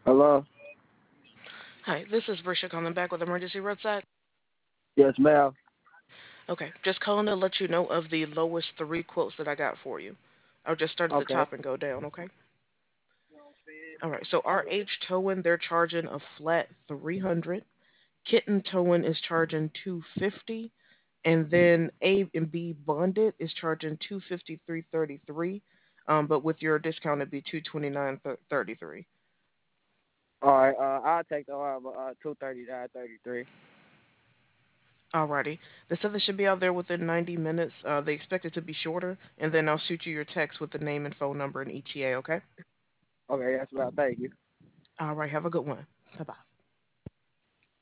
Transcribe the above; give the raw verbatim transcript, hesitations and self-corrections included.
Hello? Hi, this is Brisha calling back with Emergency Roadside. Yes, ma'am. Okay, just calling to let you know of the lowest three quotes that I got for you. I'll just start at the Okay. top and go down, okay? All right, so R H Towing, they're charging a flat three hundred. Kitten Towing is charging two hundred fifty. And then A and B Bonded is charging two hundred fifty-three thirty-three. Um, but with your discount, it'd be two hundred twenty-nine thirty-three. All right. Uh, I'll take the uh, uh two thirty nine thirty three. Alrighty. They said they should be out there within ninety minutes. Uh, they expect it to be shorter, and then I'll shoot you your text with the name and phone number and E T A, okay? Okay. Yes, ma'am. Thank you. Alright, have a good one. Bye bye.